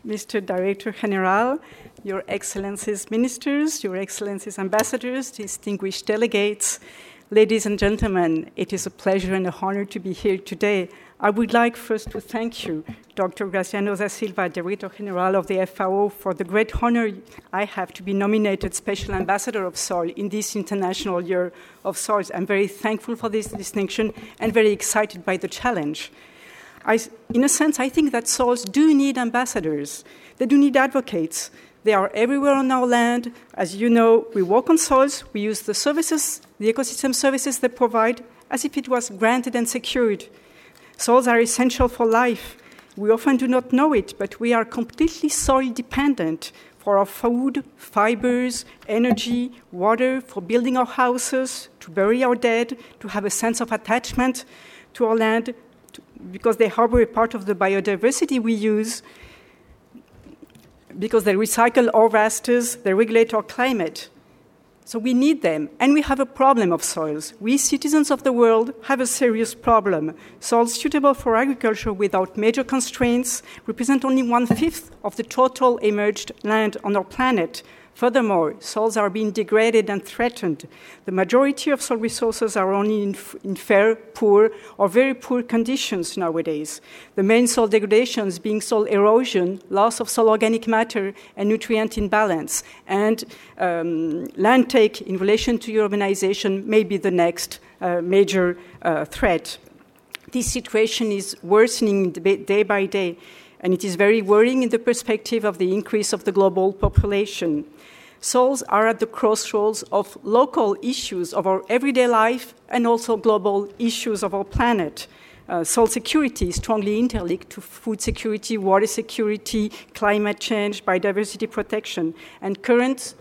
Mr. Director General, Your Excellencies Ministers, Your Excellencies Ambassadors, distinguished delegates, ladies and gentlemen, it is a pleasure and an honor to be here today. I would like first to thank you, Dr. Graciano da Silva, Director General of the FAO, for the great honor I have to be nominated Special Ambassador of Soil in this International Year of Soils. I'm very thankful for this distinction and very excited by the challenge. In a sense, I think that soils do need ambassadors. They do need advocates. They are everywhere on our land. As you know, we work on soils. We use the services, the ecosystem services they provide, as if it was granted and secured. Soils are essential for life. We often do not know it, but we are completely soil dependent for our food, fibers, energy, water, for building our houses, to bury our dead, to have a sense of attachment to our land, because they harbor a part of the biodiversity we use, because they recycle our rasters, they regulate our climate. So we need them, and we have a problem of soils. We citizens of the world have a serious problem. Soils suitable for agriculture without major constraints represent only 1/5 of the total emerged land on our planet. Furthermore, soils are being degraded and threatened. The majority of soil resources are only in fair, poor, or very poor conditions nowadays. The main soil degradations being soil erosion, loss of soil organic matter, and nutrient imbalance. And land take in relation to urbanization may be the next major threat. This situation is worsening day by day, and it is very worrying in the perspective of the increase of the global population. Soils are at the crossroads of local issues of our everyday life and also global issues of our planet. Soil security is strongly interlinked to food security, water security, climate change, biodiversity protection, and current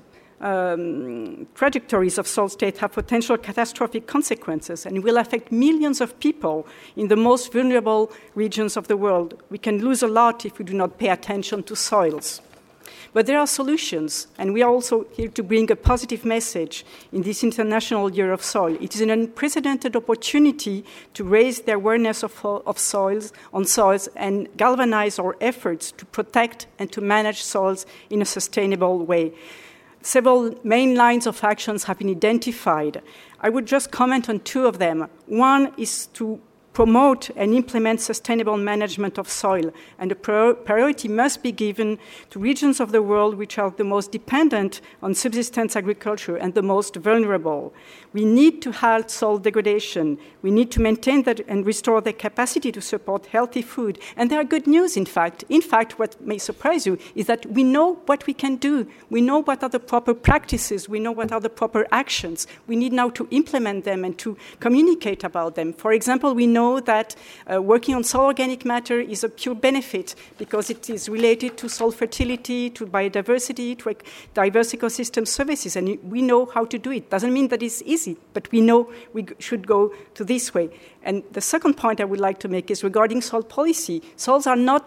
trajectories of soil state have potential catastrophic consequences and will affect millions of people in the most vulnerable regions of the world. We can lose a lot if we do not pay attention to soils. But there are solutions, and we are also here to bring a positive message in this International Year of Soil. It is an unprecedented opportunity to raise the awareness of soils, and galvanize our efforts to protect and to manage soils in a sustainable way. Several main lines of actions have been identified. I would just comment on two of them. One is to promote and implement sustainable management of soil, and the priority must be given to regions of the world which are the most dependent on subsistence agriculture and the most vulnerable. We need to halt soil degradation. We need to maintain that and restore their capacity to support healthy food. And there are good news, in fact. In fact, what may surprise you is that we know what we can do. We know what are the proper practices. We know what are the proper actions. We need now to implement them and to communicate about them. For example, we know that working on soil organic matter is a pure benefit because it is related to soil fertility, to biodiversity, to diverse ecosystem services, and we know how to do it. Doesn't mean that it's easy, but we know we should go to this way. And the second point I would like to make is regarding soil policy. Soils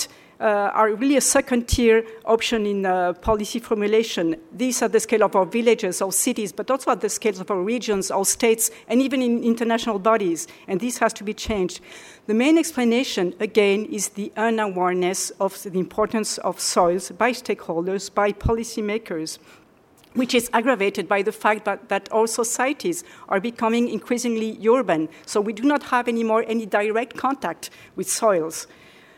are really a second-tier option in policy formulation. These are the scale of our villages, our cities, but also at the scales of our regions, our states, and even in international bodies. And this has to be changed. The main explanation, again, is the unawareness of the importance of soils by stakeholders, by policymakers, which is aggravated by the fact that our societies are becoming increasingly urban. So we do not have anymore any direct contact with soils.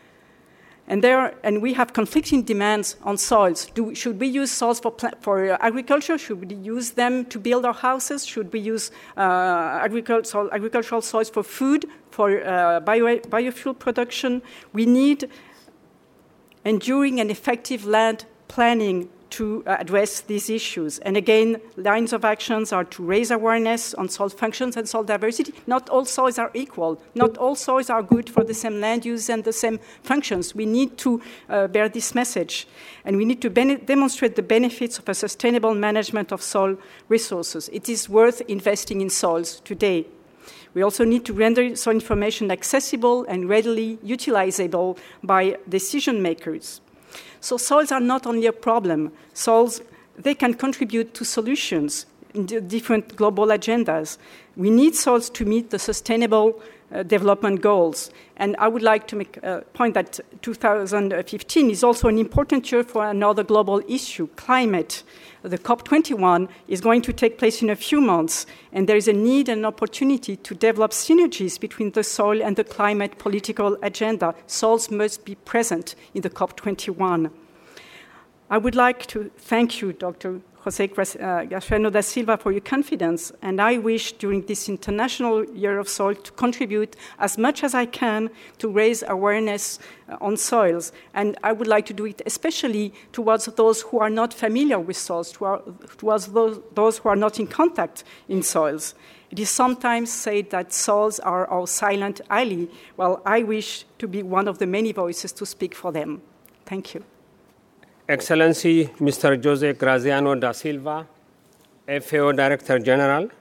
And we have conflicting demands on soils. Should we use soils for agriculture? Should we use them to build our houses? Should we use agricultural soils for food, for biofuel production? We need enduring and effective land planning to address these issues. And again, lines of actions are to raise awareness on soil functions and soil diversity. Not all soils are equal. Not all soils are good for the same land use and the same functions. We need to bear this message. And we need to demonstrate the benefits of a sustainable management of soil resources. It is worth investing in soils today. We also need to render soil information accessible and readily utilizable by decision makers. So soils are not only a problem. Soils, they can contribute to solutions. in the different global agendas. We need soils to meet the sustainable development goals. And I would like to make a point that 2015 is also an important year for another global issue, climate. The COP21 is going to take place in a few months, and there is a need and opportunity to develop synergies between the soil and the climate political agenda. Soils must be present in the COP21. I would like to thank you, Dr. José Graciliano da Silva, for your confidence, and I wish during this International Year of Soil to contribute as much as I can to raise awareness on soils. And I would like to do it especially towards those who are not familiar with soils, towards those who are not in contact in soils. It is sometimes said that soils are our silent ally. Well, I wish to be one of the many voices to speak for them. Thank you. Excellency, Mr. José Graziano da Silva, FAO Director General,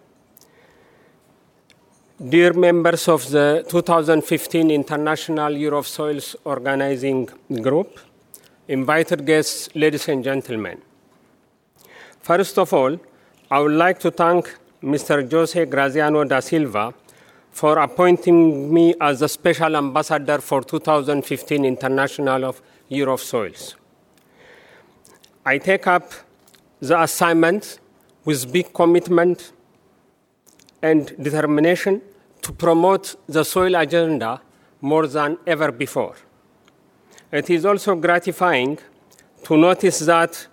dear members of the 2015 International Year of Soils Organizing Group, invited guests, ladies and gentlemen. First of all, I would like to thank Mr. José Graziano da Silva for appointing me as the Special Ambassador for 2015 International Year of Soils. I take up the assignment with big commitment and determination to promote the soil agenda more than ever before. It is also gratifying to notice that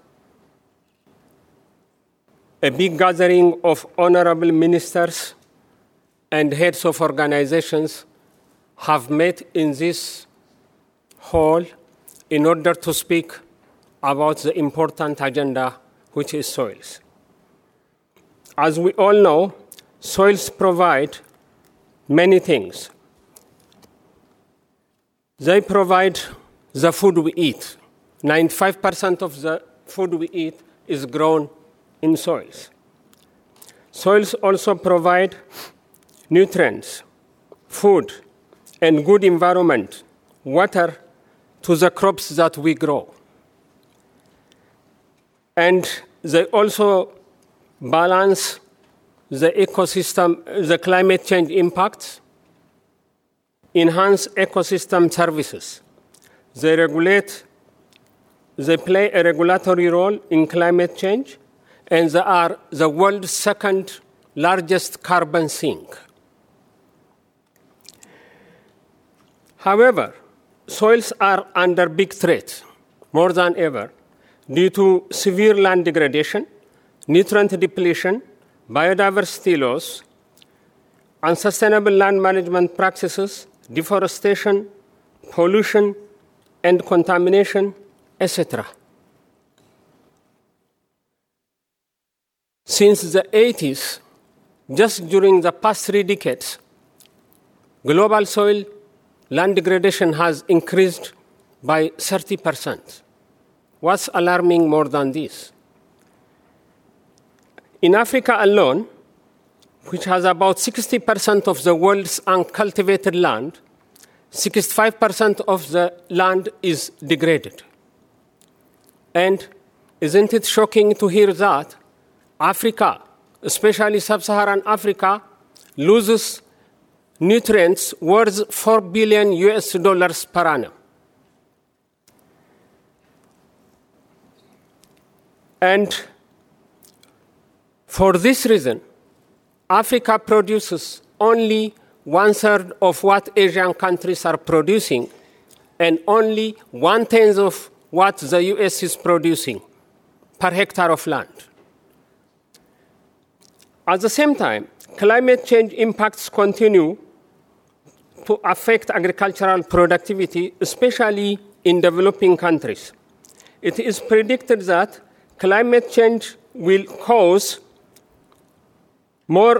a big gathering of honorable ministers and heads of organizations have met in this hall in order to speak about the important agenda, which is soils. As we all know, soils provide many things. They provide the food we eat. 95% of the food we eat is grown in soils. Soils also provide nutrients, food, and good environment, water to the crops that we grow. And they also balance the ecosystem, the climate change impacts, enhance ecosystem services. They play a regulatory role in climate change, and they are the world's second largest carbon sink. However, soils are under big threat, more than ever, due to severe land degradation, nutrient depletion, biodiversity loss, unsustainable land management practices, deforestation, pollution, and contamination, etc. Since the 80s, just during the past 3 decades, global soil land degradation has increased by 30%. What's alarming more than this? In Africa alone, which has about 60% of the world's uncultivated land, 65% of the land is degraded. And isn't it shocking to hear that Africa, especially sub-Saharan Africa, loses nutrients worth $4 billion per annum? And for this reason, Africa produces only 1/3 of what Asian countries are producing and only 1/10 of what the US is producing per hectare of land. At the same time, climate change impacts continue to affect agricultural productivity, especially in developing countries. It is predicted that climate change will cause more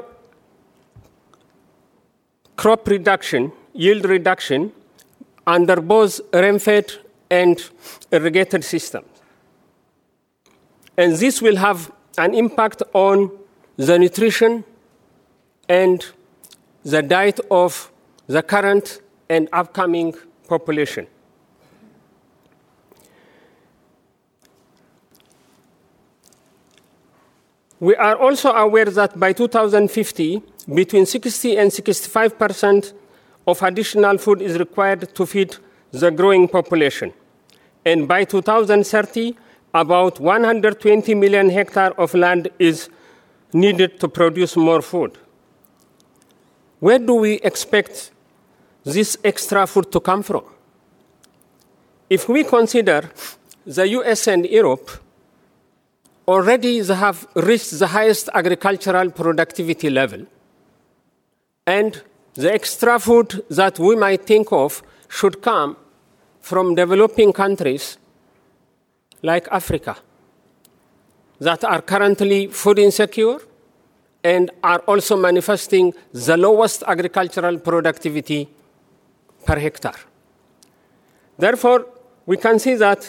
crop reduction, yield reduction, under both rain-fed and irrigated systems. And this will have an impact on the nutrition and the diet of the current and upcoming population. We are also aware that by 2050, between 60 and 65% of additional food is required to feed the growing population. And by 2030, about 120 million hectares of land is needed to produce more food. Where do we expect this extra food to come from? If we consider the US and Europe, already they have reached the highest agricultural productivity level. And the extra food that we might think of should come from developing countries like Africa that are currently food insecure and are also manifesting the lowest agricultural productivity per hectare. Therefore, we can see that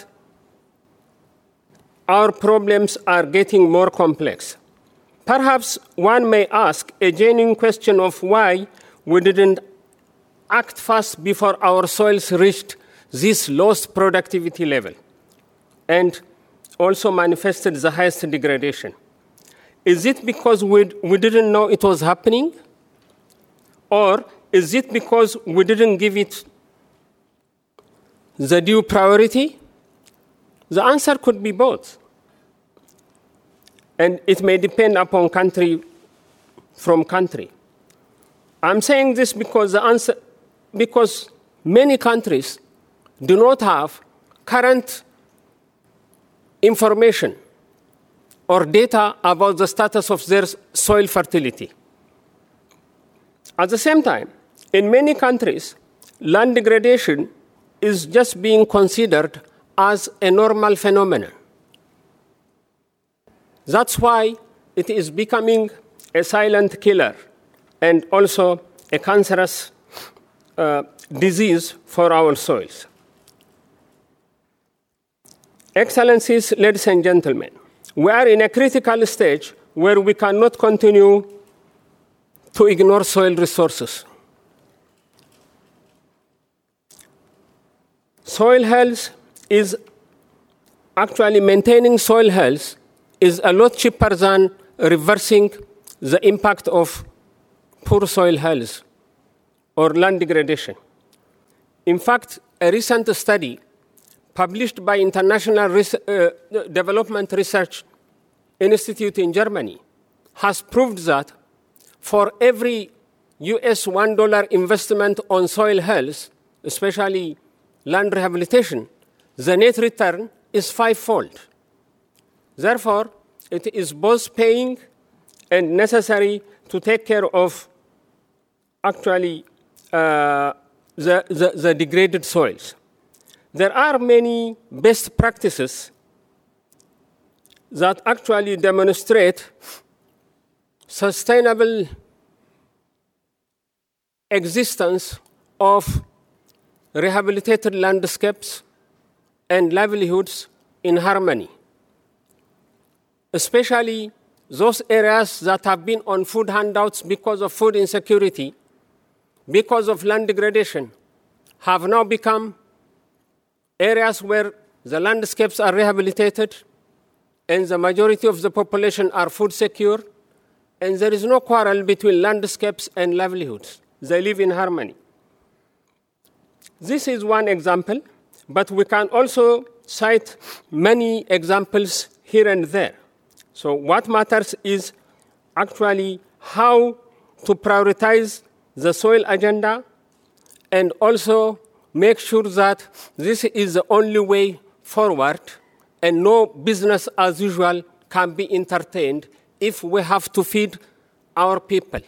our problems are getting more complex. Perhaps one may ask a genuine question of why we didn't act fast before our soils reached this lowest productivity level and also manifested the highest degradation. Is it because we didn't know it was happening? Or is it because we didn't give it the due priority? The answer could be both. And it may depend upon country from country. I'm saying this because many countries do not have current information or data about the status of their soil fertility. At the same time, in many countries, land degradation is just being considered as a normal phenomenon. That's why it is becoming a silent killer and also a cancerous disease for our soils. Excellencies, ladies and gentlemen, we are in a critical stage where we cannot continue to ignore soil resources. Soil health is actually maintaining soil health is a lot cheaper than reversing the impact of poor soil health or land degradation. In fact, a recent study published by International Development Research Institute in Germany has proved that for every US $1 investment on soil health, especially land rehabilitation, the net return is fivefold. Therefore, it is both paying and necessary to take care of actually the degraded soils. There are many best practices that actually demonstrate sustainable existence of rehabilitated landscapes and livelihoods in harmony, especially those areas that have been on food handouts because of food insecurity, because of land degradation, have now become areas where the landscapes are rehabilitated and the majority of the population are food secure, and there is no quarrel between landscapes and livelihoods. They live in harmony. This is one example, but we can also cite many examples here and there. So what matters is actually how to prioritize the soil agenda and also make sure that this is the only way forward and no business as usual can be entertained if we have to feed our people.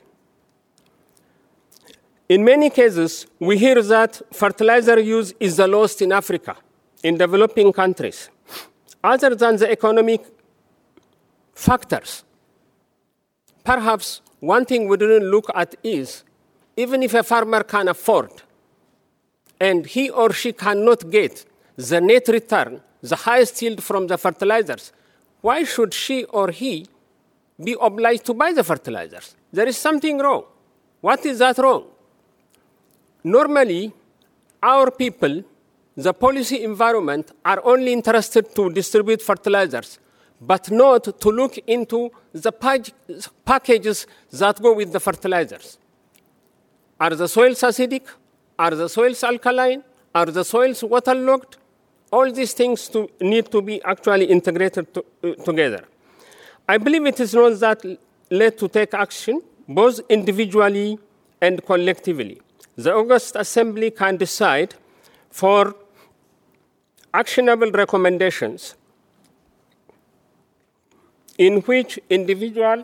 In many cases, we hear that fertilizer use is the lowest in Africa, in developing countries. Other than the economic factors, perhaps one thing we didn't look at is, even if a farmer can afford and he or she cannot get the net return, the highest yield from the fertilizers, why should she or he be obliged to buy the fertilizers? There is something wrong. What is that wrong? Normally, our people, the policy environment, are only interested to distribute fertilizers but not to look into the packages that go with the fertilizers. Are the soils acidic? Are the soils alkaline? Are the soils waterlogged? All these things need to be actually integrated together. I believe it is not that late to take action, both individually and collectively. The August Assembly can decide for actionable recommendations in which individual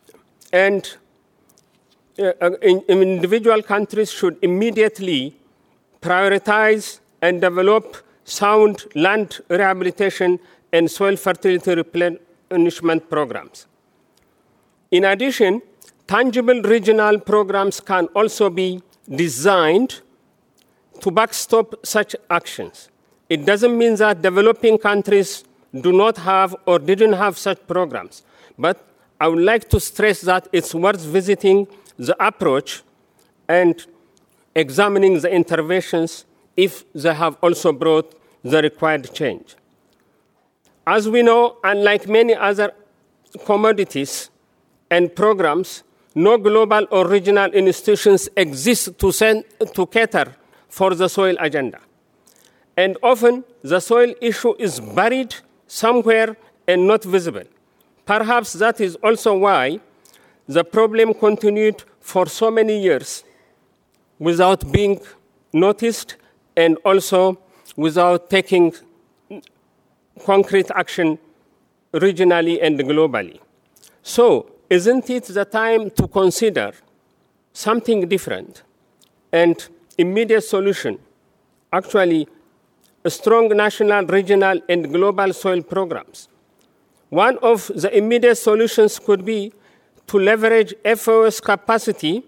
countries should immediately prioritize and develop sound land rehabilitation and soil fertility replenishment programs. In addition, tangible regional programs can also be designed to backstop such actions. It doesn't mean that developing countries do not have or didn't have such programs, but I would like to stress that it's worth visiting the approach and examining the interventions if they have also brought the required change. As we know, unlike many other commodities and programs, no global or regional institutions exist to cater for the soil agenda. And often, the soil issue is buried somewhere and not visible. Perhaps that is also why the problem continued for so many years without being noticed and also without taking concrete action regionally and globally. So, isn't it the time to consider something different and immediate solution, actually a strong national, regional, and global soil programs? One of the immediate solutions could be to leverage FAO's capacity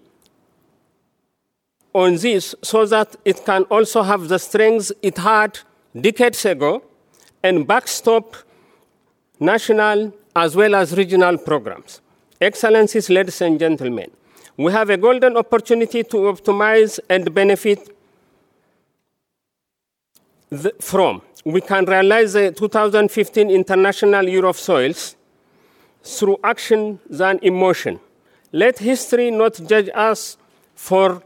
on this so that it can also have the strength it had decades ago and backstop national as well as regional programs. Excellencies, ladies and gentlemen, we have a golden opportunity to optimize and benefit from. We can realize the 2015 International Year of Soils through action than emotion. Let history not judge us for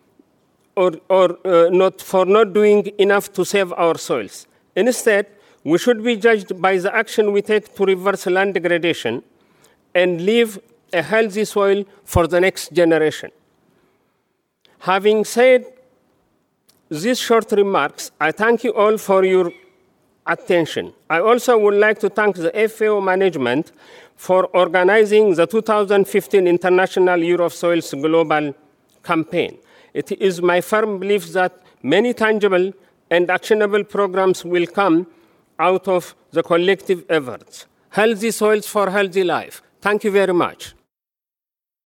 not doing enough to save our soils. Instead, we should be judged by the action we take to reverse land degradation and leave a healthy soil for the next generation. Having said these short remarks, I thank you all for your attention. I also would like to thank the FAO management for organizing the 2015 International Year of Soils Global Campaign. It is my firm belief that many tangible and actionable programs will come out of the collective efforts. Healthy soils for healthy life. Thank you very much.